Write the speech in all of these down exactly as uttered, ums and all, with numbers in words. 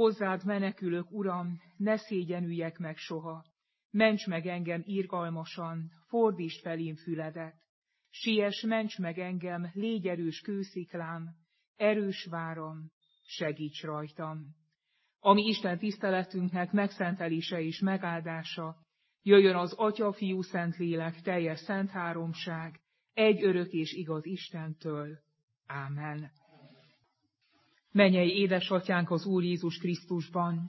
hozzád menekülök, Uram, ne szégyenüljek meg soha. Ments meg engem irgalmasan, fordítsd felém füledet. Siess, ments meg engem, légy erős kősziklám, erős váram, segíts rajtam. Ami Isten tiszteletünknek megszentelése és megáldása, jöjjön az Atya, Fiú, Szentlélek, teljes szent háromság, egy örök és igaz Istentől. Ámen. Mennyei édesatyánk az Úr Jézus Krisztusban,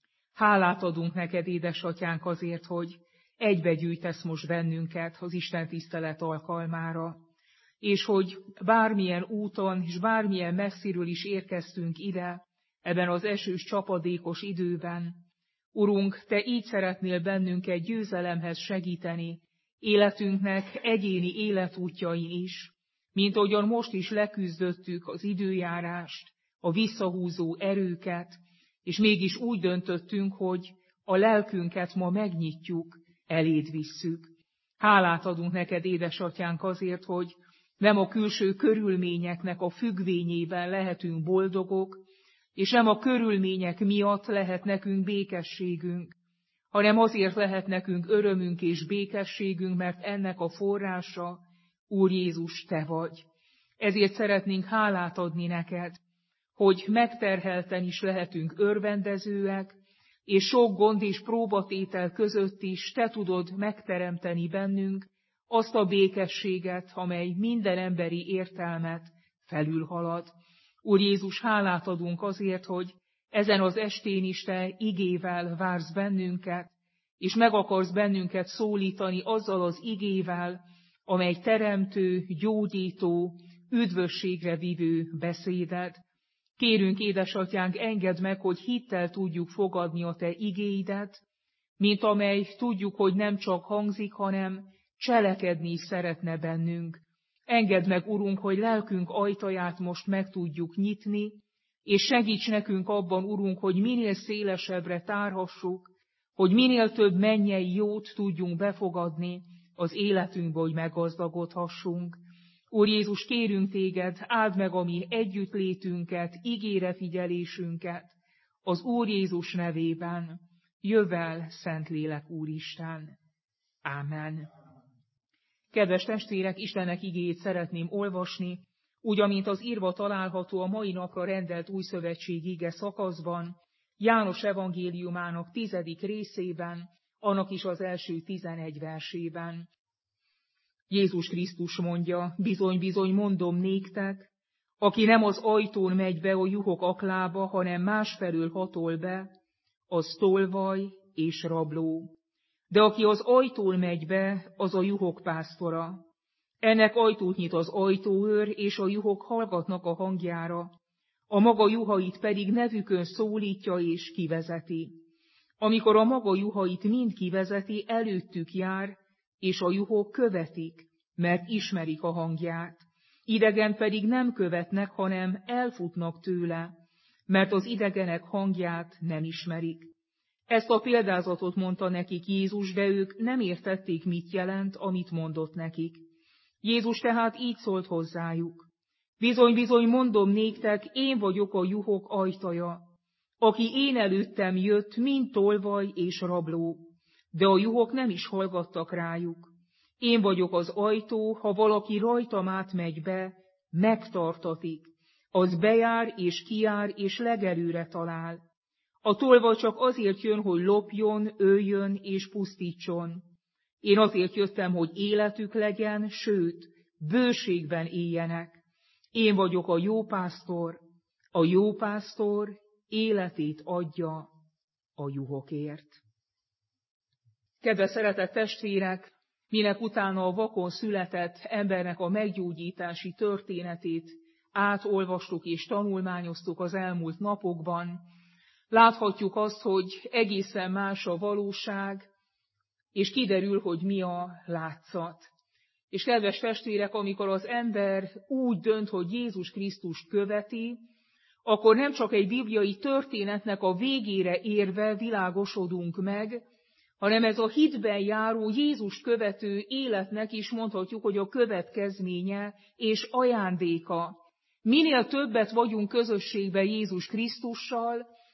hálát adunk neked, édesatyánk, azért, hogy egybegyűjtesz most bennünket az Isten tisztelet alkalmára, és hogy bármilyen úton és bármilyen messziről is érkeztünk ide, ebben az esős, csapadékos időben, Urunk, te így szeretnél bennünket győzelemhez segíteni, életünknek egyéni életútjain is, mint ahogyan most is leküzdöttük az időjárást, a visszahúzó erőket, és mégis úgy döntöttünk, hogy a lelkünket ma megnyitjuk, eléd visszük. Hálát adunk neked, édesatyánk, azért, hogy nem a külső körülményeknek a függvényében lehetünk boldogok, és nem a körülmények miatt lehet nekünk békességünk, hanem azért lehet nekünk örömünk és békességünk, mert ennek a forrása, Úr Jézus, te vagy. Ezért szeretnénk hálát adni neked, hogy megterhelten is lehetünk örvendezőek, és sok gond és próbatétel között is te tudod megteremteni bennünk azt a békességet, amely minden emberi értelmet felülhalad. Úr Jézus, hálát adunk azért, hogy ezen az estén is te igével vársz bennünket, és meg akarsz bennünket szólítani azzal az igével, amely teremtő, gyógyító, üdvösségre vívő beszéded. Kérünk, édesatyánk, engedd meg, hogy hittel tudjuk fogadni a te igéidet, mint amely tudjuk, hogy nem csak hangzik, hanem cselekedni is szeretne bennünk. Engedd meg, Urunk, hogy lelkünk ajtaját most meg tudjuk nyitni, és segíts nekünk abban, Urunk, hogy minél szélesebbre tárhassuk, hogy minél több mennyei jót tudjunk befogadni az életünkbe, hogy meggazdagodhassunk. Úr Jézus, kérünk téged, áld meg a mi együttlétünket, ígére figyelésünket, az Úr Jézus nevében. Jövel, Szentlélek Úristen. Ámen. Kedves testvérek, Istennek igéjét szeretném olvasni, úgy, amint az írva található a mai napra rendelt újszövetség ige szakaszban, János evangéliumának tizedik részében, annak is az első tizenegy versében. Jézus Krisztus mondja, bizony-bizony mondom néktek, aki nem az ajtón megy be a juhok aklába, hanem másfelől hatol be, az tolvaj és rabló. De aki az ajtón megy be, az a juhok pásztora. Ennek ajtót nyit az ajtóőr, és a juhok hallgatnak a hangjára. A maga juhait pedig nevükön szólítja és kivezeti. Amikor a maga juhait mind kivezeti, előttük jár, és a juhok követik, mert ismerik a hangját. Idegen pedig nem követnek, hanem elfutnak tőle, mert az idegenek hangját nem ismerik. Ezt a példázatot mondta nekik Jézus, de ők nem értették, mit jelent, amit mondott nekik. Jézus tehát így szólt hozzájuk. Bizony-bizony mondom néktek, én vagyok a juhok ajtaja. Aki én előttem jött, mind tolvaj és rabló, de a juhok nem is hallgattak rájuk. Én vagyok az ajtó, ha valaki rajtam átmegy be, megtartatik. Az bejár és kijár és legelőre talál. A tolvaj csak azért jön, hogy lopjon, öljön és pusztítson. Én azért jöttem, hogy életük legyen, sőt, bőségben éljenek. Én vagyok a jó pásztor, a jó pásztor életét adja a juhokért. Kedves szeretett testvérek, minek utána a vakon született embernek a meggyógyítási történetét átolvastuk és tanulmányoztuk az elmúlt napokban, láthatjuk azt, hogy egészen más a valóság, és kiderül, hogy mi a látszat. És kedves testvérek, amikor az ember úgy dönt, hogy Jézus Krisztust követi, akkor nem csak egy bibliai történetnek a végére érve világosodunk meg, hanem ez a hitben járó Jézust követő életnek is mondhatjuk, hogy a következménye és ajándéka. Minél többet vagyunk közösségben Jézus Krisztussal,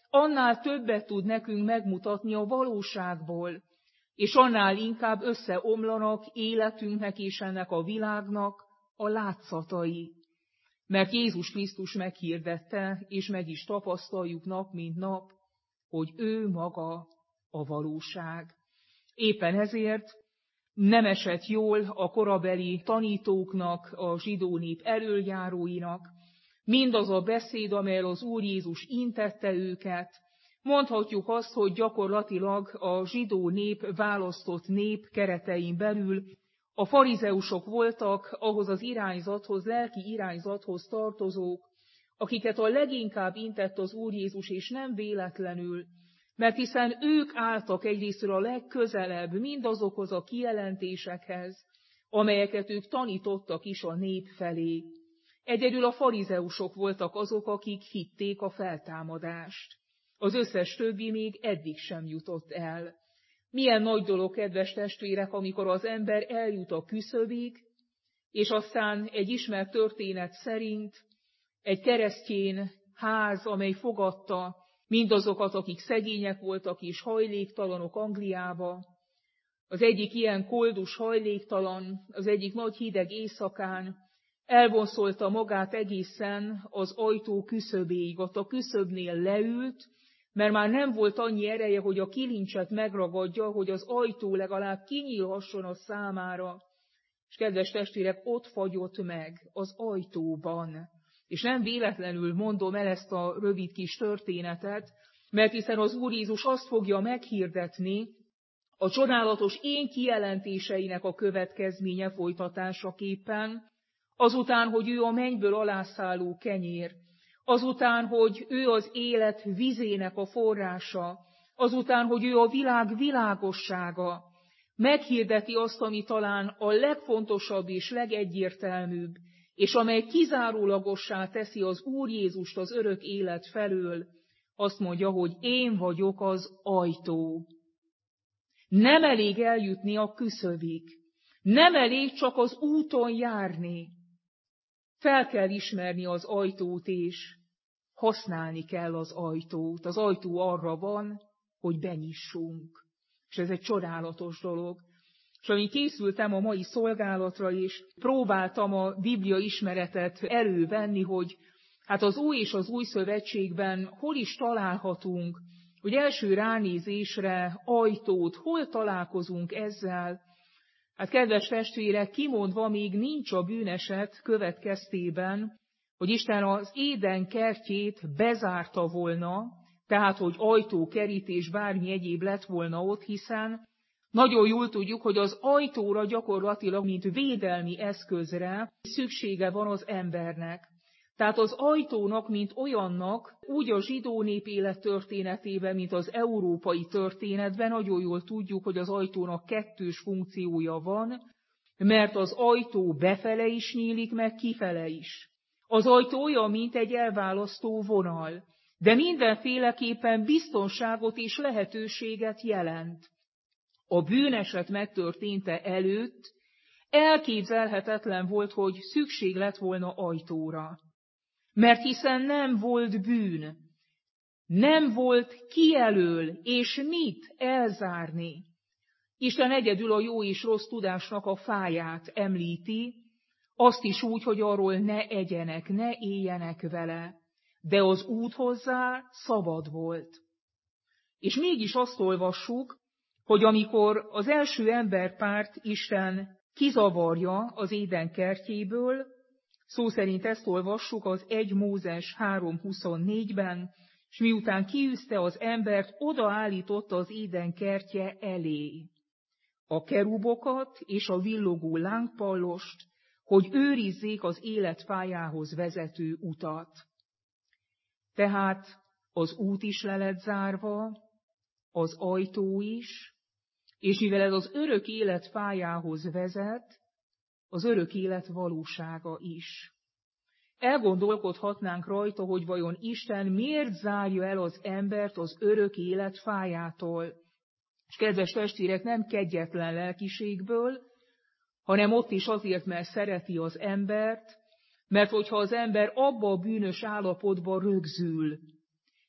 annál többet tud nekünk megmutatni a valóságból, és annál inkább összeomlanak életünknek és ennek a világnak a látszatai. Mert Jézus Krisztus meghirdette, és meg is tapasztaljuk nap mint nap, hogy ő maga a valóság. Éppen ezért nem esett jól a korabeli tanítóknak, a zsidó nép elöljáróinak, mindaz a beszéd, amelyel az Úr Jézus intette őket. Mondhatjuk azt, hogy gyakorlatilag a zsidó nép választott nép keretein belül a farizeusok voltak ahhoz az irányzathoz, lelki irányzathoz tartozók, akiket a leginkább intett az Úr Jézus, és nem véletlenül, mert hiszen ők álltak egyrésztről a legközelebb mindazokhoz a kijelentésekhez, amelyeket ők tanítottak is a nép felé. Egyedül a farizeusok voltak azok, akik hitték a feltámadást. Az összes többi még eddig sem jutott el. Milyen nagy dolog, kedves testvérek, amikor az ember eljut a küszöbig, és aztán egy ismert történet szerint egy keresztény ház, amely fogadta mindazokat, akik szegények voltak és hajléktalanok Angliába. Az egyik ilyen koldus hajléktalan, az egyik nagy hideg éjszakán elvonszolta magát egészen az ajtó küszöbéig, ott a küszöbnél leült, mert már nem volt annyi ereje, hogy a kilincset megragadja, hogy az ajtó legalább kinyílhasson a számára. És kedves testvérek, ott fagyott meg az ajtóban. És nem véletlenül mondom el ezt a rövid kis történetet, mert hiszen az Úr Jézus azt fogja meghirdetni a csodálatos én kijelentéseinek a következménye folytatásaképpen, azután, hogy ő a mennyből alászálló kenyér, azután, hogy ő az élet vizének a forrása, azután, hogy ő a világ világossága, meghirdeti azt, ami talán a legfontosabb és legegyértelműbb, és amely kizárólagossá teszi az Úr Jézust az örök élet felől, azt mondja, hogy én vagyok az ajtó. Nem elég eljutni a küszöbig, nem elég csak az úton járni. Fel kell ismerni az ajtót, és használni kell az ajtót. Az ajtó arra van, hogy benyissunk. És ez egy csodálatos dolog. És amíg készültem a mai szolgálatra, és próbáltam a Biblia ismeretet elővenni, hogy hát az Új és az Új Szövetségben hol is találhatunk, hogy első ránézésre ajtót, hol találkozunk ezzel. Hát kedves testvérek, kimondva még nincs a bűneset következtében, hogy Isten az Éden kertjét bezárta volna, tehát hogy ajtó, kerítés, bármi egyéb lett volna ott, hiszen nagyon jól tudjuk, hogy az ajtóra gyakorlatilag, mint védelmi eszközre szüksége van az embernek. Tehát az ajtónak, mint olyannak, úgy a zsidó nép élet történetében, mint az európai történetben, nagyon jól tudjuk, hogy az ajtónak kettős funkciója van, mert az ajtó befele is nyílik, meg kifele is. Az ajtó olyan, mint egy elválasztó vonal, de mindenféleképpen biztonságot és lehetőséget jelent. A bűneset megtörténte előtt elképzelhetetlen volt, hogy szükség lett volna ajtóra. Mert hiszen nem volt bűn, nem volt kijelöl és mit elzárni. Isten egyedül a jó és rossz tudásnak a fáját említi, azt is úgy, hogy arról ne egyenek, ne éljenek vele, de az út hozzá szabad volt. És mégis azt olvassuk, hogy amikor az első emberpárt Isten kizavarja az Éden kertjéből, szó szerint ezt olvassuk az egy Mózes három huszonnégyben, és miután kiűzte az embert, odaállította az Éden kertje elé a kerubokat és a villogó lángpallost, hogy őrizzék az életpályához vezető utat. Tehát az út is le lett zárva, az ajtó is, és mivel ez az örök élet pályához vezet, az örök élet valósága is. Elgondolkodhatnánk rajta, hogy vajon Isten miért zárja el az embert az örök élet fájától. És kedves testvérek, nem kegyetlen lelkiségből, hanem ott is azért, mert szereti az embert, mert hogyha az ember abba a bűnös állapotba rögzül,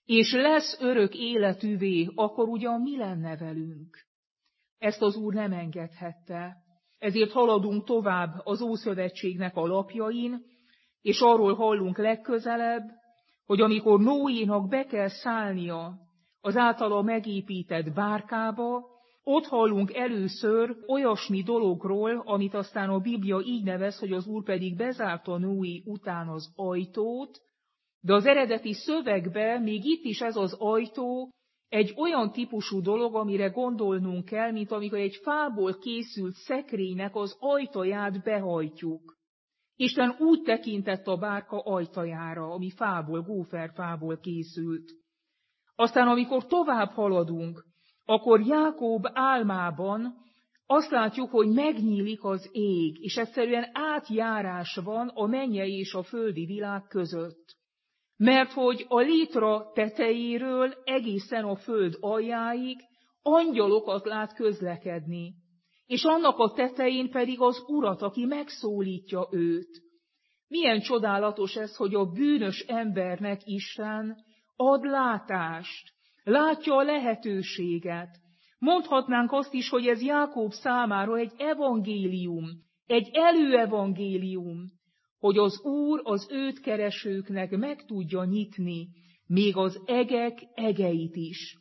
és lesz örök életűvé, akkor ugyan mi lenne velünk? Ezt az Úr nem engedhette. Ezért haladunk tovább az Ószövetségnek a lapjain, és arról hallunk legközelebb, hogy amikor Noénak be kell szállnia az általa megépített bárkába, ott hallunk először olyasmi dologról, amit aztán a Biblia így nevez, hogy az Úr pedig bezárta Noé után az ajtót, de az eredeti szövegben még itt is ez az ajtó egy olyan típusú dolog, amire gondolnunk kell, mint amikor egy fából készült szekrénynek az ajtaját behajtjuk. Isten úgy tekintett a bárka ajtajára, ami fából, góferfából készült. Aztán, amikor tovább haladunk, akkor Jákob álmában azt látjuk, hogy megnyílik az ég, és egyszerűen átjárás van a mennyei és a földi világ között. Mert hogy a létra tetejéről egészen a föld aljáig angyalokat lát közlekedni, és annak a tetején pedig az Urat, aki megszólítja őt. Milyen csodálatos ez, hogy a bűnös embernek Isten ad látást, látja a lehetőséget. Mondhatnánk azt is, hogy ez Jákob számára egy evangélium, egy előevangélium, hogy az Úr az őt keresőknek meg tudja nyitni még az egek egeit is.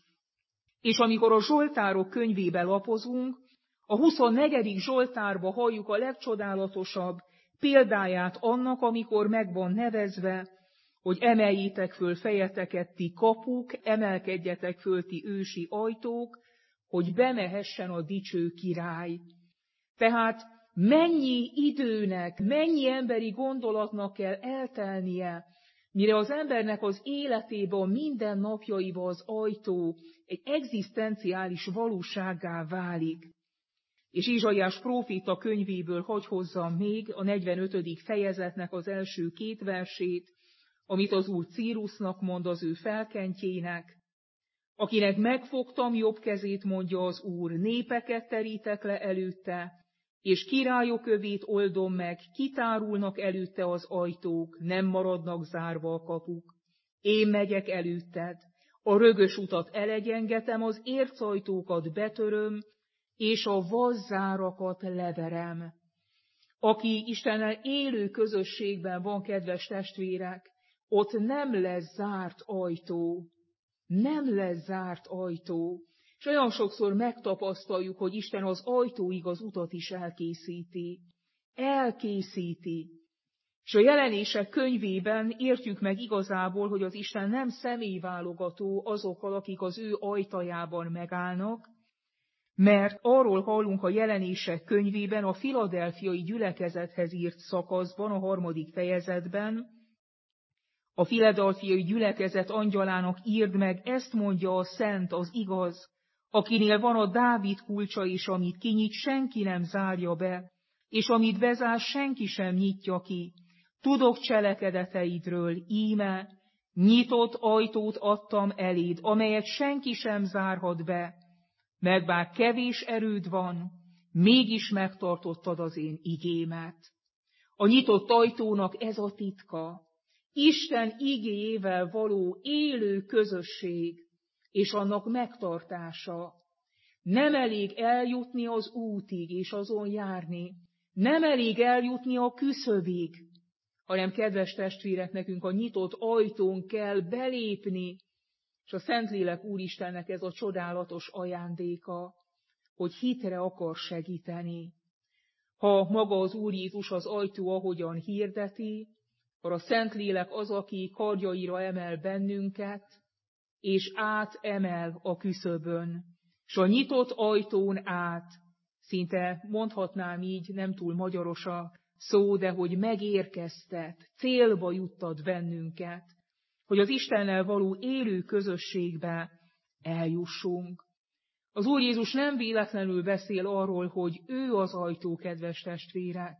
És amikor a Zsoltárok könyvébe lapozunk, a huszonnegyedik Zsoltárba halljuk a legcsodálatosabb példáját annak, amikor meg van nevezve, hogy emeljétek föl fejeteket ti kapuk, emelkedjetek föl ti ősi ajtók, hogy bemehessen a dicső király. Tehát mennyi időnek, mennyi emberi gondolatnak kell eltelnie, mire az embernek az életében, a mindennapjaiban az ajtó egy egzisztenciális valósággá válik. És Ézsaiás próféta könyvéből hagy hozzam még a negyvenötödik fejezetnek az első két versét, amit az Úr Círusnak mond, az ő felkentjének. Akinek megfogtam jobb kezét, mondja az Úr, népeket terítek le előtte, és királyok övét oldom meg, kitárulnak előtte az ajtók, nem maradnak zárva a kapuk. Én megyek előtted, a rögös utat elegyengetem, az ércajtókat betöröm, és a vazzárakat leverem. Aki Istennel élő közösségben van, kedves testvérek, ott nem lesz zárt ajtó. Nem lesz zárt ajtó. És olyan sokszor megtapasztaljuk, hogy Isten az ajtóig az utat is elkészíti. Elkészíti. És a Jelenések könyvében értjük meg igazából, hogy az Isten nem személyválogató azokkal, akik az ő ajtajában megállnak, mert arról hallunk a Jelenések könyvében, a filadelfiai gyülekezethez írt szakaszban, a harmadik fejezetben, a filadelfiai gyülekezet angyalának írd meg, ezt mondja a szent, az igaz, akinél van a Dávid kulcsa, és amit kinyit, senki nem zárja be, és amit bezár, senki sem nyitja ki. Tudok cselekedeteidről, íme, nyitott ajtót adtam eléd, amelyet senki sem zárhat be, mert bár kevés erőd van, mégis megtartottad az én igémet. A nyitott ajtónak ez a titka. Isten igéjével való élő közösség, és annak megtartása. Nem elég eljutni az útig, és azon járni. Nem elég eljutni a küszöbig, hanem, kedves testvérek, nekünk a nyitott ajtón kell belépni, és a Szentlélek Úristennek ez a csodálatos ajándéka, hogy hitre akar segíteni. Ha maga az Úr Jézus az ajtó, ahogyan hirdeti, akkor a Szentlélek az, aki kardjaira emel bennünket, és átemel a küszöbön. És a nyitott ajtón át, szinte mondhatnám így, nem túl magyaros a szó, de hogy megérkeztet, célba juttat bennünket, hogy az Istennel való élő közösségbe eljussunk. Az Úr Jézus nem véletlenül beszél arról, hogy ő az ajtó, kedves testvérek,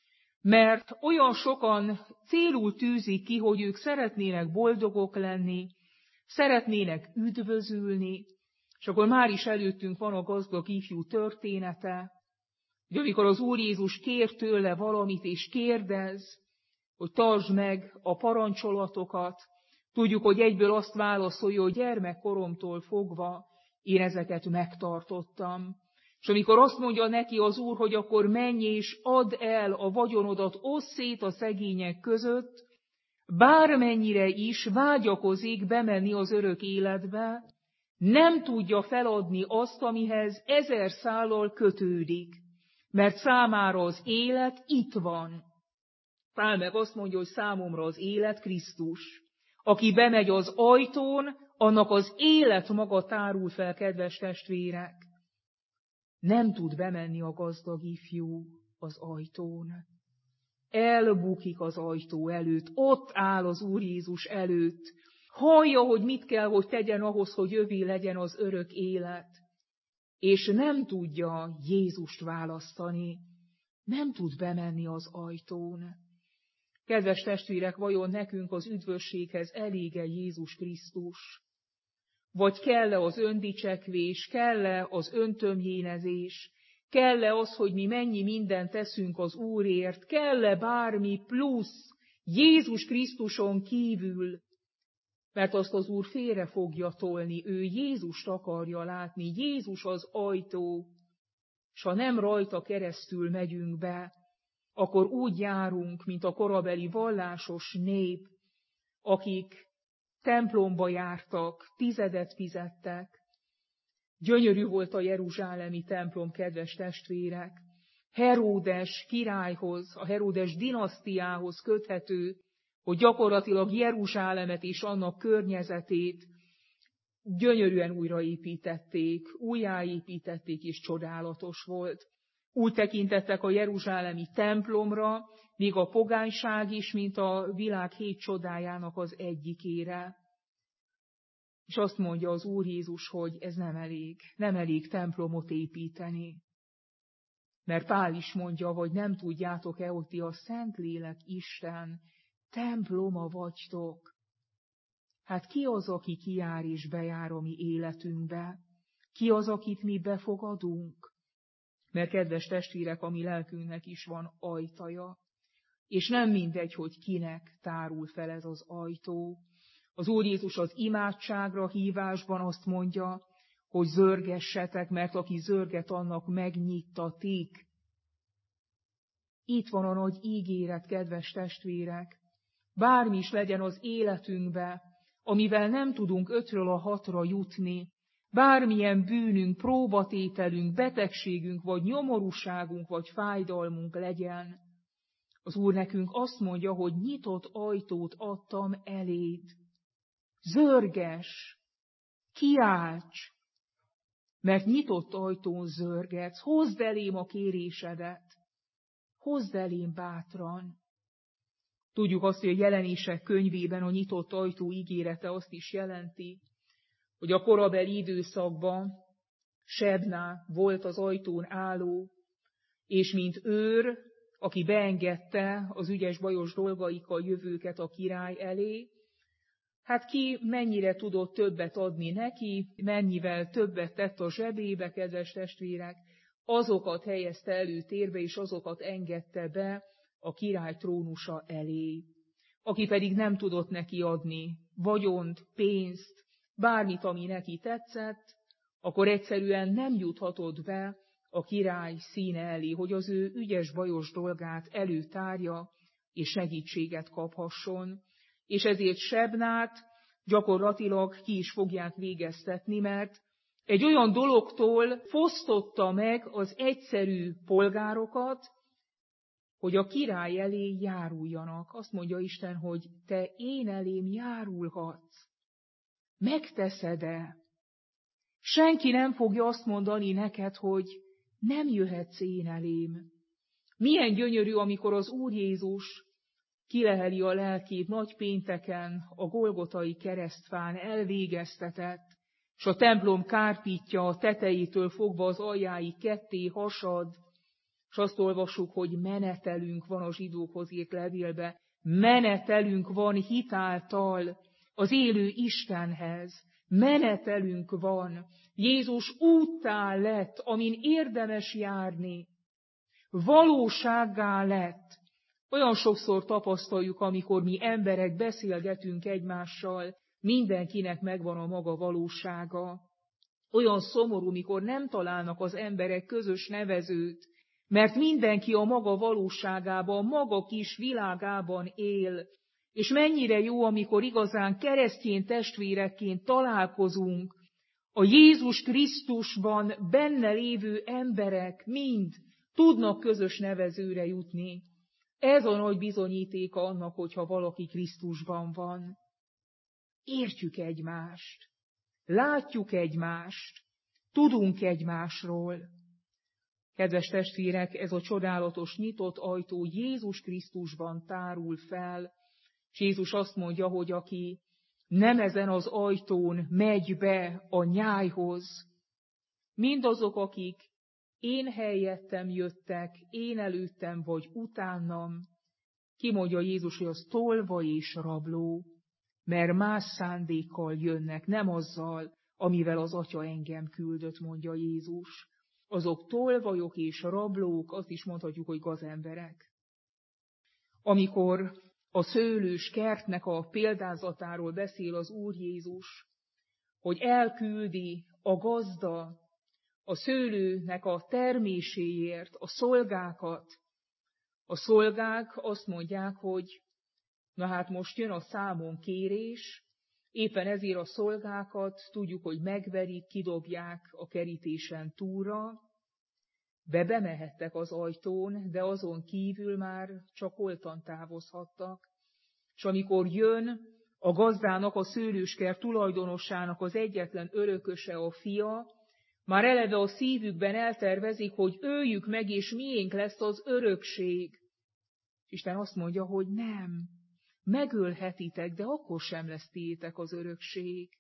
mert olyan sokan célul tűzik ki, hogy ők szeretnének boldogok lenni, szeretnének üdvözülni, és akkor már is előttünk van a gazdag ifjú története, hogy amikor az Úr Jézus kér tőle valamit, és kérdez, hogy tartsd meg a parancsolatokat, Tudjuk, hogy egyből azt válaszolja, hogy gyermekkoromtól fogva én ezeket megtartottam. És amikor azt mondja neki az Úr, hogy akkor menj és add el a vagyonodat, osszd szét a szegények között, bármennyire is vágyakozik bemenni az örök életbe, nem tudja feladni azt, amihez ezer szállal kötődik, mert számára az élet itt van. Pál meg azt mondja, hogy számomra az élet Krisztus. Aki bemegy az ajtón, annak az élet maga tárul fel, kedves testvérek. Nem tud bemenni a gazdag ifjú az ajtón. Elbukik az ajtó előtt, ott áll az Úr Jézus előtt. Hallja, hogy mit kell, hogy tegyen ahhoz, hogy övé legyen az örök élet. És nem tudja Jézust választani. Nem tud bemenni az ajtón. Kedves testvérek, vajon nekünk az üdvösséghez elége Jézus Krisztus? Vagy kell-e az öndicsekvés, kell-e az öntömjénezés, kell-e az, hogy mi mennyi mindent teszünk az Úrért, kell-e bármi plusz Jézus Krisztuson kívül? Mert azt az Úr félre fogja tolni, ő Jézust akarja látni, Jézus az ajtó, s ha nem rajta keresztül megyünk be, akkor úgy járunk, mint a korabeli vallásos nép, akik templomba jártak, tizedet fizettek. Gyönyörű volt a jeruzsálemi templom, kedves testvérek. Heródes királyhoz, a Heródes dinasztiához köthető, hogy gyakorlatilag Jeruzsálemet és annak környezetét gyönyörűen újraépítették, újjáépítették, és csodálatos volt. Úgy tekintettek a jeruzsálemi templomra, míg a pogányság is, mint a világ hét csodájának az egyikére. És azt mondja az Úr Jézus, hogy ez nem elég, nem elég templomot építeni. Mert Pál is mondja, hogy nem tudjátok-e, hogy ti a Szentlélek Isten temploma vagytok. Hát ki az, aki kijár és bejár a mi életünkbe? Ki az, akit mi befogadunk? Mert kedves testvérek, a mi lelkünknek is van ajtaja. És nem mindegy, hogy kinek tárul fel ez az ajtó. Az Úr Jézus az imádságra hívásban azt mondja, hogy zörgessetek, mert aki zörget, annak megnyittatik. Itt van a nagy ígéret, kedves testvérek. Bármi is legyen az életünkbe, amivel nem tudunk ötről a hatra jutni, bármilyen bűnünk, próbatételünk, betegségünk, vagy nyomorúságunk, vagy fájdalmunk legyen, az Úr nekünk azt mondja, hogy nyitott ajtót adtam eléd. Zörges, kiálts, mert nyitott ajtón zörgetsz, hozd elém a kérésedet, hozd elém bátran. Tudjuk azt, hogy a Jelenések könyvében a nyitott ajtó ígérete azt is jelenti, hogy a korabeli időszakban Sebná volt az ajtón álló, és mint őr, aki beengedte az ügyes-bajos dolgaikkal jövőket a király elé, hát ki mennyire tudott többet adni neki, mennyivel többet tett a zsebébe, kedves testvérek, azokat helyezte előtérbe, és azokat engedte be a király trónusa elé. Aki pedig nem tudott neki adni vagyont, pénzt, bármit, ami neki tetszett, akkor egyszerűen nem juthatott be a király színe elé, hogy az ő ügyes-bajos dolgát előtárja, és segítséget kaphasson. És ezért Sebnát gyakorlatilag ki is fogják végeztetni, mert egy olyan dologtól fosztotta meg az egyszerű polgárokat, hogy a király elé járuljanak. Azt mondja Isten, hogy te én elém járulhatsz. Megteszed-e? Senki nem fogja azt mondani neked, hogy nem jöhetsz én elém. Milyen gyönyörű, amikor az Úr Jézus kileheli a lelkét nagy pénteken a Golgotai keresztfán elvégeztetett, és a templom kárpítja a tetejétől fogva az aljáig ketté hasad, és azt olvassuk, hogy menetelünk van a zsidókhoz írt levélbe, menetelünk van hitáltal az élő Istenhez, menetelünk van. Jézus úttá lett, amin érdemes járni, valósággá lett, Olyan sokszor tapasztaljuk, amikor mi emberek beszélgetünk egymással, mindenkinek megvan a maga valósága. Olyan szomorú, mikor nem találnak az emberek közös nevezőt, mert mindenki a maga valóságában, a maga kis világában él. És mennyire jó, amikor igazán keresztény testvérekként találkozunk, a Jézus Krisztusban benne lévő emberek mind tudnak közös nevezőre jutni. Ez a nagy bizonyítéka annak, hogyha valaki Krisztusban van. Értjük egymást, látjuk egymást, tudunk egymásról. Kedves testvérek, ez a csodálatos nyitott ajtó Jézus Krisztusban tárul fel, és Jézus azt mondja, hogy aki nem ezen az ajtón megy be a nyájhoz, mindazok, akik én helyettem jöttek, én előttem vagy utánam, kimondja Jézus, hogy az tolvaj és rabló, mert más szándékkal jönnek, nem azzal, amivel az Atya engem küldött, mondja Jézus. Azok tolvajok és rablók, azt is mondhatjuk, hogy gazemberek. Amikor a szőlős kertnek a példázatáról beszél az Úr Jézus, hogy elküldi a gazda a szőlőnek a terméséért a szolgákat. A szolgák azt mondják, hogy na hát most jön a számon kérés, éppen ezért a szolgákat tudjuk, hogy megverik, kidobják a kerítésen túlra, be bemehettek az ajtón, de azon kívül már csak holtan távozhattak. És amikor jön a gazdának, a szőlőskert tulajdonosának az egyetlen örököse, a fia, már eleve a szívükben eltervezik, hogy öljük meg, és miénk lesz az örökség. Isten azt mondja, hogy nem, megölhetitek, de akkor sem lesz tiétek az örökség.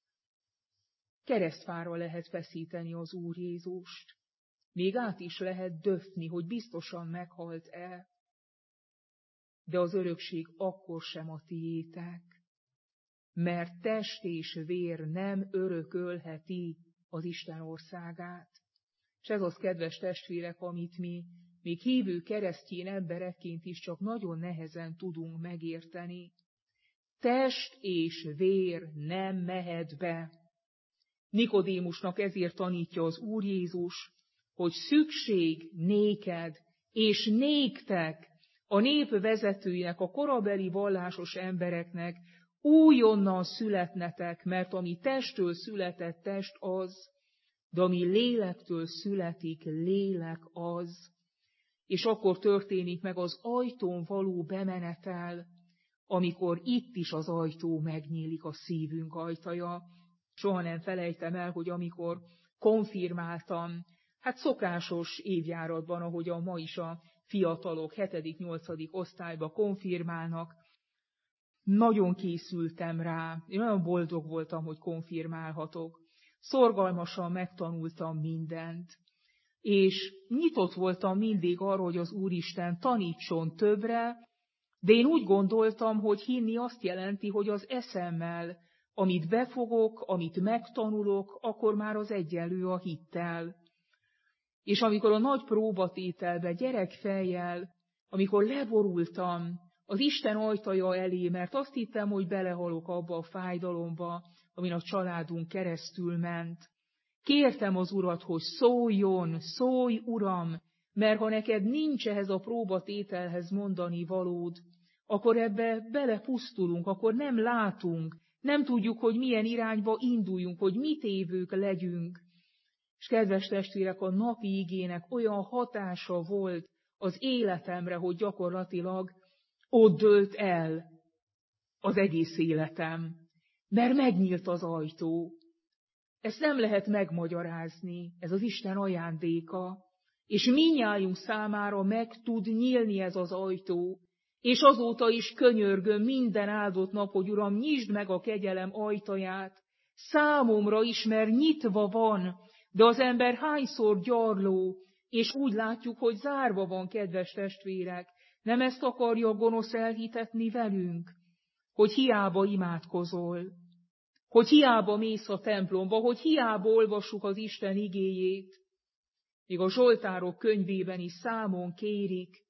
Keresztfára lehet feszíteni az Úr Jézust. Még át is lehet döfni, hogy biztosan meghalt-e. De az örökség akkor sem a tiétek, mert test és vér nem örökölheti az Isten országát. És ez az, kedves testvérek, amit mi, még hívő keresztény emberekként is csak nagyon nehezen tudunk megérteni. Test és vér nem mehet be. Nikodémusnak ezért tanítja az Úr Jézus, hogy szükség néked és néktek, a nép vezetőinek, a korabeli vallásos embereknek újonnan születnetek, mert ami testtől született test az, de ami lélektől születik, lélek az. És akkor történik meg az ajtón való bemenetel, amikor itt is az ajtó megnyílik, a szívünk ajtaja. Soha nem felejtem el, hogy amikor konfirmáltam, hát szokásos évjáratban, ahogy a ma is a fiatalok hetedik-nyolcadik osztályba konfirmálnak, nagyon készültem rá, én nagyon boldog voltam, hogy konfirmálhatok. Szorgalmasan megtanultam mindent, és nyitott voltam mindig arra, hogy az Úristen tanítson többre, de én úgy gondoltam, hogy hinni azt jelenti, hogy az eszemmel, amit befogok, amit megtanulok, akkor már az egyenlő a hittel. És amikor a nagy próbatételbe gyerekfejjel, amikor leborultam az Isten ajtaja elé, mert azt hittem, hogy belehalok abba a fájdalomba, amin a családunk keresztül ment, kértem az Urat, hogy szóljon, szólj, Uram, mert ha neked nincs ehhez a próbatételhez mondani valód, akkor ebbe belepusztulunk, akkor nem látunk, nem tudjuk, hogy milyen irányba induljunk, hogy mit évők legyünk. És kedves testvérek, a napi igének olyan hatása volt az életemre, hogy gyakorlatilag ott dőlt el az egész életem, mert megnyílt az ajtó. Ezt nem lehet megmagyarázni, ez az Isten ajándéka, és mindnyájunk számára meg tud nyílni ez az ajtó, és azóta is könyörgöm minden áldott nap, hogy Uram, nyisd meg a kegyelem ajtaját, számomra is, mert nyitva van, de az ember hányszor gyarló, és úgy látjuk, hogy zárva van, kedves testvérek. Nem ezt akarja a gonosz elhitetni velünk, hogy hiába imádkozol, hogy hiába mész a templomba, hogy hiába olvassuk az Isten igéjét. Még a Zsoltárok könyvében is számon kérik,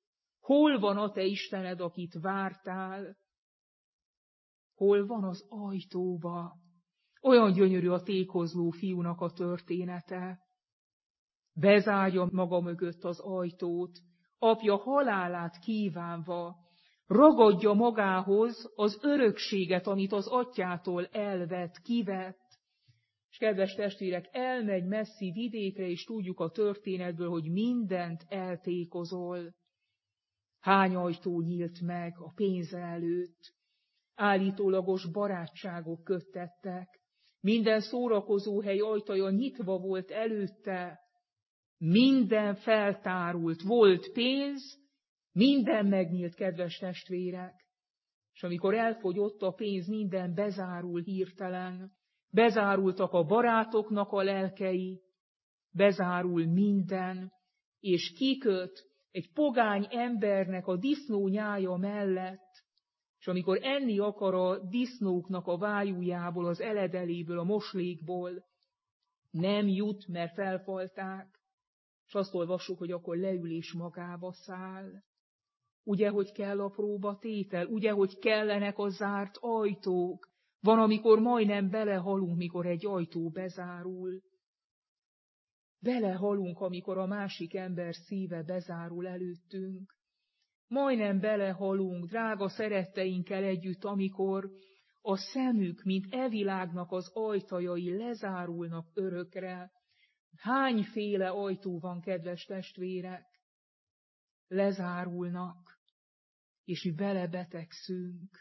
Hol van a te Istened, akit vártál? Hol van az ajtóba? Olyan gyönyörű a tékozló fiúnak a története. Bezárja maga mögött az ajtót, apja halálát kívánva, ragadja magához az örökséget, amit az atyától elvett, kivett. És kedves testvérek, elmegy messzi vidékre, és tudjuk a történetből, hogy mindent eltékozol. Hány ajtó nyílt meg a pénze előtt? Állítólagos barátságok köttettek. Minden szórakozóhely ajtaja nyitva volt előtte. Minden feltárult, volt pénz, minden megnyílt, kedves testvérek. És amikor elfogyott a pénz, minden bezárul hirtelen. Bezárultak a barátoknak a lelkei, bezárul minden, és kiköt egy pogány embernek a disznó nyája mellett, és amikor enni akar a disznóknak a vájújából, az eledeléből, a moslékból, nem jut, mert felfalták, és azt olvassuk, hogy akkor leül és magába száll. Ugye, hogy kell a próbatétel? Ugye, hogy kellenek a zárt ajtók? Van, amikor majdnem belehalunk, mikor egy ajtó bezárul. Belehalunk, amikor a másik ember szíve bezárul előttünk. Majdnem belehalunk, drága szeretteinkkel együtt, amikor a szemük, mint e világnak az ajtajai lezárulnak örökre. Hányféle ajtó van, kedves testvérek? Lezárulnak, és mi belebetegszünk.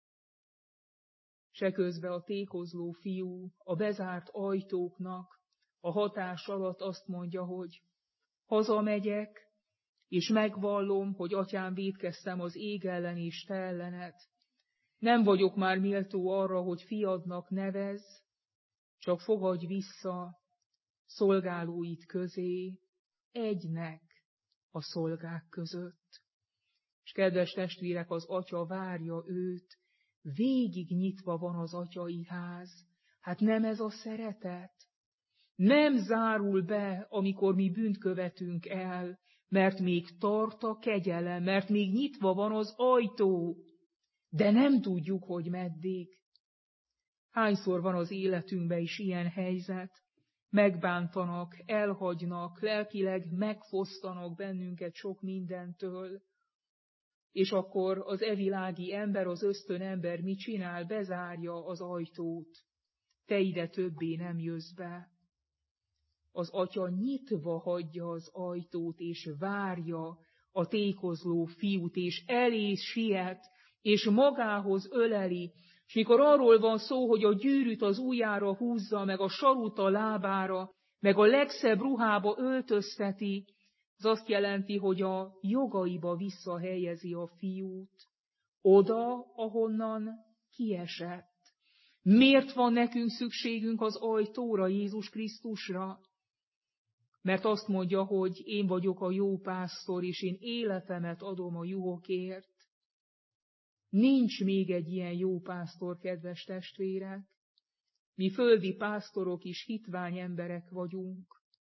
Se közben a tékozló fiú a bezárt ajtóknak a hatás alatt azt mondja, hogy hazamegyek, és megvallom, hogy atyám, vétkeztem az ég ellen és te ellened. Nem vagyok már méltó arra, hogy fiadnak nevezz, csak fogadj vissza szolgálóid közé, egynek a szolgák között. És kedves testvérek, az atya várja őt, végig nyitva van az atyai ház. Hát nem ez a szeretet? Nem zárul be, amikor mi bűnt követünk el, mert még tart a kegyelem, mert még nyitva van az ajtó, de nem tudjuk, hogy meddig. Hányszor van az életünkben is ilyen helyzet? Megbántanak, elhagynak, lelkileg megfosztanak bennünket sok mindentől. És akkor az evilági ember, az ösztön ember mit csinál? Bezárja az ajtót. Te ide többé nem jössz be. Az atya nyitva hagyja az ajtót, és várja a tékozló fiút, és elé siet, és magához öleli. És mikor arról van szó, hogy a gyűrűt az ujjára húzza, meg a sarut a lábára, meg a legszebb ruhába öltözteti, az azt jelenti, hogy a jogaiba visszahelyezi a fiút, oda, ahonnan kiesett. Miért van nekünk szükségünk az ajtóra, Jézus Krisztusra? Mert azt mondja, hogy én vagyok a jó pásztor, és én életemet adom a juhokért. Nincs még egy ilyen jó pásztor, kedves testvérek. Mi földi pásztorok is hitvány emberek vagyunk.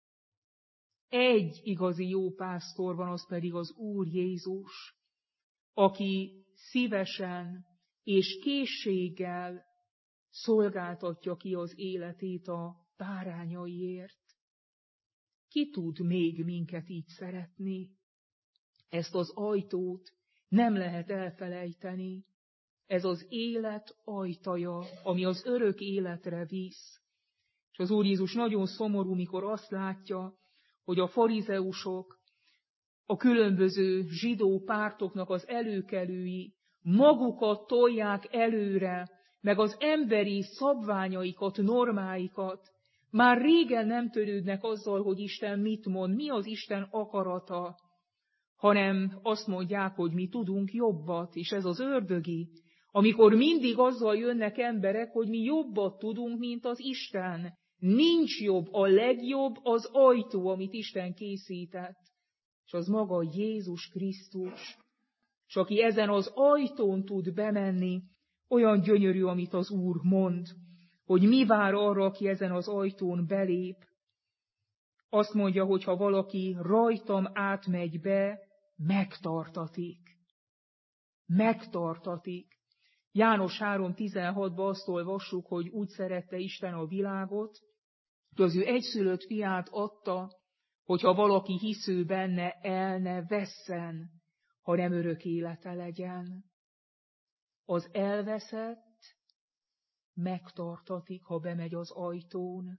Egy igazi jó pásztor van, az pedig az Úr Jézus, aki szívesen és készséggel szolgáltatja ki az életét a bárányaiért. Ki tud még minket így szeretni? Ezt az ajtót nem lehet elfelejteni. Ez az élet ajtaja, ami az örök életre visz. És az Úr Jézus nagyon szomorú, mikor azt látja, hogy a farizeusok, a különböző zsidó pártoknak az előkelői magukat tolják előre, meg az emberi szabványaikat, normáikat. Már régen nem törődnek azzal, hogy Isten mit mond, mi az Isten akarata, hanem azt mondják, hogy mi tudunk jobbat, és ez az ördögi, amikor mindig azzal jönnek emberek, hogy mi jobbat tudunk, mint az Isten. Nincs jobb, a legjobb az ajtó, amit Isten készített, és az maga Jézus Krisztus. És aki ezen az ajtón tud bemenni, olyan gyönyörű, amit az Úr mond, hogy mi vár arra, aki ezen az ajtón belép. Azt mondja, hogy ha valaki rajtam átmegy be, megtartatik. Megtartatik. János három tizenhatban azt olvassuk, hogy úgy szerette Isten a világot, hogy az ő egyszülött fiát adta, hogyha valaki hisző benne, el ne vesszen, hanem örök élete legyen. Az elveszett megtartatik, ha bemegy az ajtón.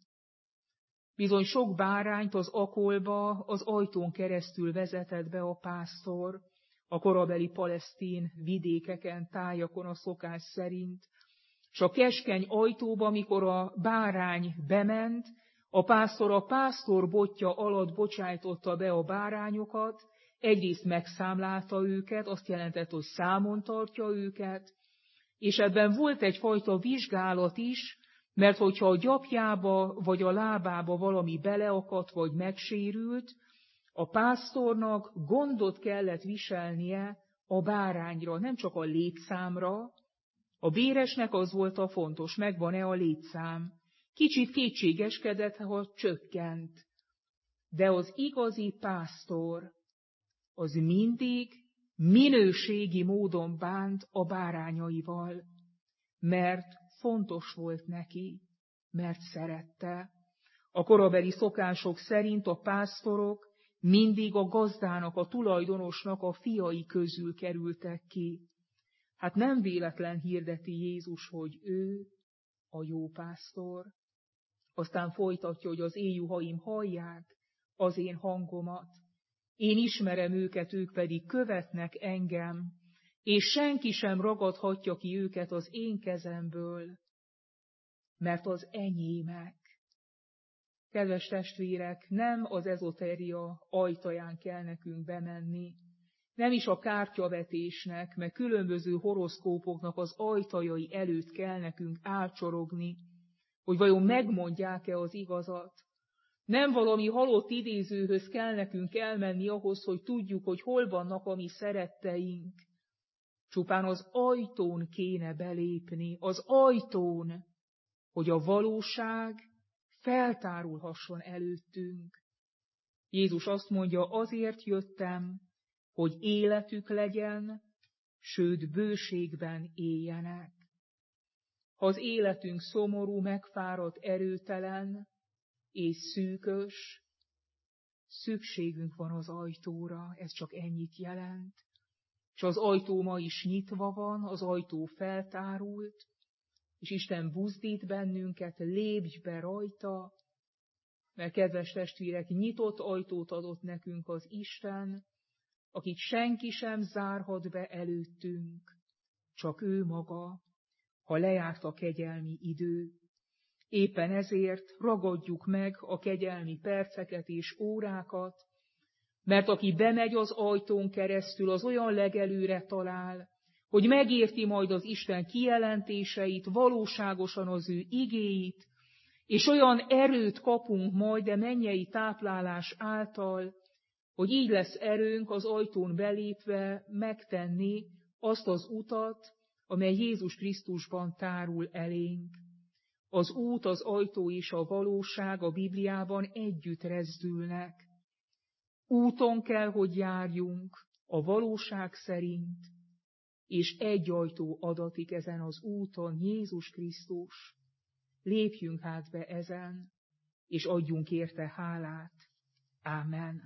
Bizony sok bárányt az akolba az ajtón keresztül vezetett be a pásztor, a korabeli palesztin vidékeken, tájakon a szokás szerint, és a keskeny ajtóba, amikor a bárány bement, a pásztor a pásztor botja alatt bocsájtotta be a bárányokat, egyrészt megszámlálta őket, azt jelentett, hogy számon tartja őket, és ebben volt egyfajta vizsgálat is, mert hogyha a gyapjába vagy a lábába valami beleakadt vagy megsérült, a pásztornak gondot kellett viselnie a bárányra, nem csak a létszámra. A béresnek az volt a fontos, megvan-e a létszám. Kicsit kétségeskedett, ha csökkent. De az igazi pásztor az mindig minőségi módon bánt a bárányaival, mert fontos volt neki, mert szerette. A korabeli szokások szerint a pásztorok mindig a gazdának, a tulajdonosnak a fiai közül kerültek ki. Hát nem véletlen hirdeti Jézus, hogy ő a jó pásztor. Aztán folytatja, hogy az én juhaim hallják az én hangomat. Én ismerem őket, ők pedig követnek engem, és senki sem ragadhatja ki őket az én kezemből, mert az enyémek. Kedves testvérek, nem az ezoteria ajtaján kell nekünk bemenni, nem is a kártyavetésnek, meg különböző horoszkópoknak az ajtajai előtt kell nekünk álcsorogni, hogy vajon megmondják-e az igazat. Nem valami halott idézőhöz kell nekünk elmenni ahhoz, hogy tudjuk, hogy hol vannak a mi szeretteink. Csupán az ajtón kéne belépni, az ajtón, hogy a valóság feltárulhasson előttünk. Jézus azt mondja, azért jöttem, hogy életük legyen, sőt bőségben éljenek. Ha az életünk szomorú, megfáradt, erőtelen és szűkös, szükségünk van az ajtóra, ez csak ennyit jelent. És az ajtó ma is nyitva van, az ajtó feltárult, és Isten buzdít bennünket, lépj be rajta, mert kedves testvérek, nyitott ajtót adott nekünk az Isten, akit senki sem zárhat be előttünk, csak ő maga, ha lejárt a kegyelmi idő. Éppen ezért ragadjuk meg a kegyelmi perceket és órákat, mert aki bemegy az ajtón keresztül, az olyan legelőre talál, hogy megérti majd az Isten kijelentéseit, valóságosan az ő igéit, és olyan erőt kapunk majd a mennyei táplálás által, hogy így lesz erőnk az ajtón belépve megtenni azt az utat, amely Jézus Krisztusban tárul elénk. Az út, az ajtó és a valóság a Bibliában együtt rezdülnek. Úton kell, hogy járjunk a valóság szerint, és egy ajtó adatik ezen az úton, Jézus Krisztus. Lépjünk hát be ezen, és adjunk érte hálát. Ámen.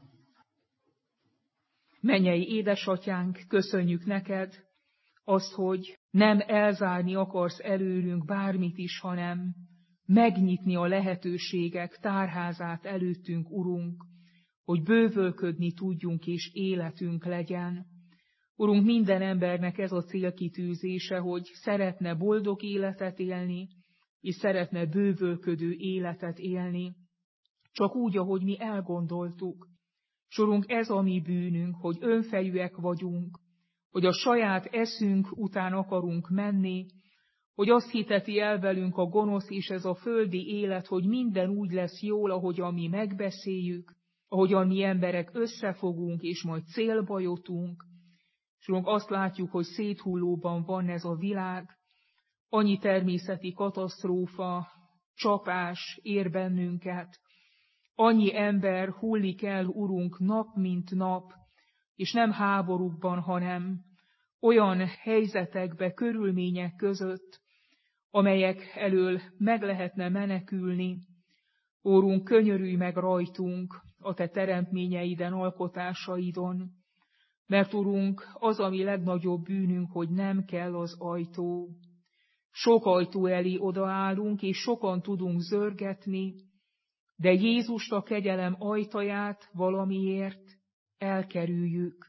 Mennyei édesatyánk, köszönjük neked azt, hogy nem elzárni akarsz előlünk bármit is, hanem megnyitni a lehetőségek tárházát előttünk, Urunk, hogy bővölködni tudjunk és életünk legyen. Urunk, minden embernek ez a célkitűzése, hogy szeretne boldog életet élni, és szeretne bővölködő életet élni, csak úgy, ahogy mi elgondoltuk. Sorunk, ez a mi bűnünk, hogy önfejűek vagyunk, hogy a saját eszünk után akarunk menni, hogy azt hiteti el velünk a gonosz és ez a földi élet, hogy minden úgy lesz jól, ahogyan mi megbeszéljük, ahogyan mi emberek összefogunk, és majd célba jutunk. Sorunk, azt látjuk, hogy széthullóban van ez a világ, annyi természeti katasztrófa, csapás ér bennünket, annyi ember hullik el, Urunk, nap mint nap, és nem háborúkban, hanem olyan helyzetekbe, körülmények között, amelyek elől meg lehetne menekülni. Úrunk, könyörülj meg rajtunk a Te teremtményeiden, alkotásaidon, mert Urunk, az, ami legnagyobb bűnünk, hogy nem kell az ajtó. Sok ajtó elé odaállunk, és sokan tudunk zörgetni, de Jézust, a kegyelem ajtaját valamiért elkerüljük.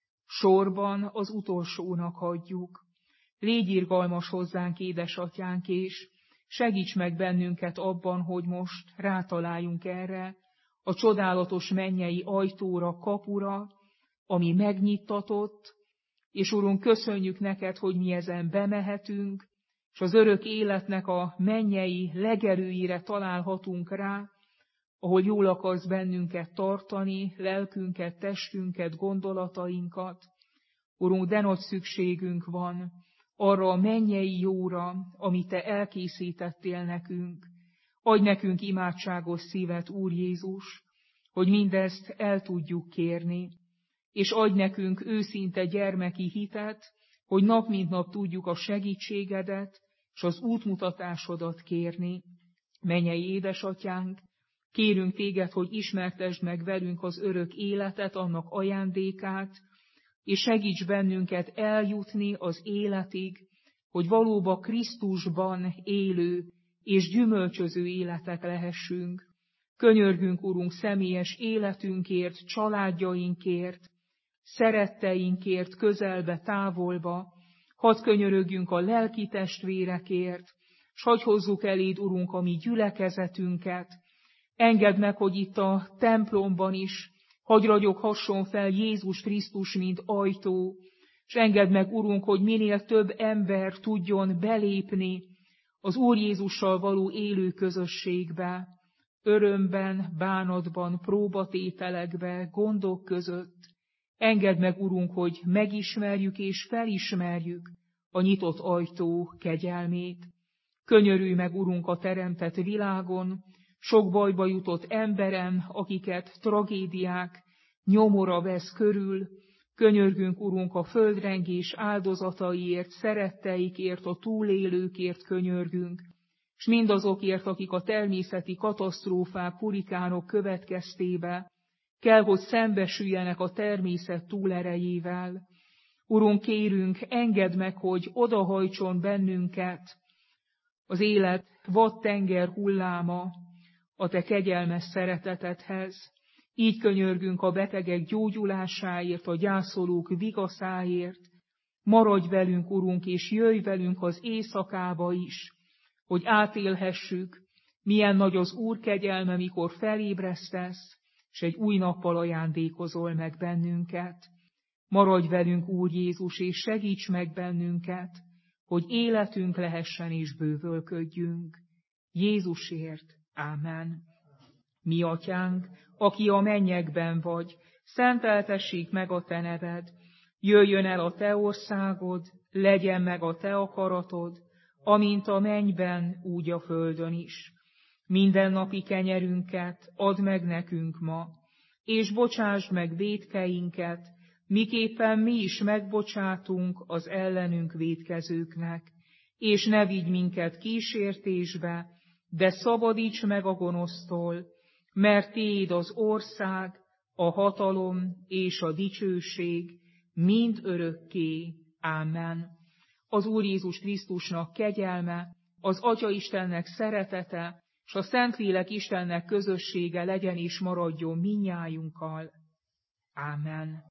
Sorban az utolsónak hagyjuk. Légy irgalmas hozzánk, édesatyánk, és segíts meg bennünket abban, hogy most rátaláljunk erre a csodálatos mennyei ajtóra, kapura, ami megnyittatott, és Urunk, köszönjük neked, hogy mi ezen bemehetünk, és az örök életnek a mennyei legerőire találhatunk rá, ahol jól akarsz bennünket tartani, lelkünket, testünket, gondolatainkat. Urunk, de nagy szükségünk van arra a mennyei jóra, amit Te elkészítettél nekünk. Adj nekünk imádságos szívet, Úr Jézus, hogy mindezt el tudjuk kérni, és adj nekünk őszinte gyermeki hitet, hogy nap mint nap tudjuk a segítségedet és az útmutatásodat kérni. Mennyei édesatyánk, kérünk téged, hogy ismertesd meg velünk az örök életet, annak ajándékát, és segíts bennünket eljutni az életig, hogy valóban Krisztusban élő és gyümölcsöző életek lehessünk. Könyörgünk, Urunk, személyes életünkért, családjainkért, szeretteinkért, közelbe, távolba. Hadd könyörögjünk a lelki testvérekért, s hadd hozzuk eléd, Urunk, a mi gyülekezetünket. Engedd meg, hogy itt a templomban is hadd ragyoghasson fel Jézus Krisztus, mint ajtó, és engedd meg, Urunk, hogy minél több ember tudjon belépni az Úr Jézussal való élő közösségbe, örömben, bánatban, próbatételekbe, gondok között. Engedd meg, Urunk, hogy megismerjük és felismerjük a nyitott ajtó kegyelmét. Könyörülj meg, Urunk, a teremtett világon, sok bajba jutott emberen, akiket tragédiák nyomora vesz körül. Könyörgünk, Urunk, a földrengés áldozataiért, szeretteikért, a túlélőkért könyörgünk, és mindazokért, akik a természeti katasztrófák, hurikánok következtébe kell, hogy szembesüljenek a természet túlerejével. Urunk, kérünk, engedd meg, hogy odahajtson bennünket az élet vadtenger hulláma a Te kegyelmes szeretetedhez. Így könyörgünk a betegek gyógyulásáért, a gyászolók vigaszáért. Maradj velünk, Urunk, és jöjj velünk az éjszakába is, hogy átélhessük, milyen nagy az Úr kegyelme, mikor felébresztesz, és egy új nappal ajándékozol meg bennünket. Maradj velünk, Úr Jézus, és segíts meg bennünket, hogy életünk lehessen és bővölködjünk. Jézusért. Ámen. Mi atyánk, aki a mennyekben vagy, szenteltessék meg a te neved, jöjjön el a te országod, legyen meg a te akaratod, amint a mennyben, úgy a földön is. Mindennapi kenyerünket add meg nekünk ma, és bocsásd meg vétkeinket, miképpen mi is megbocsátunk az ellenünk vétkezőknek, és ne vigy minket kísértésbe, de szabadíts meg a gonosztól, mert tiéd az ország, a hatalom és a dicsőség mind örökké. Ámen. Az Úr Jézus Krisztusnak kegyelme, az Atya Istennek szeretete, és a Szentlélek Istennek közössége legyen és maradjon mindnyájunkkal. Ámen.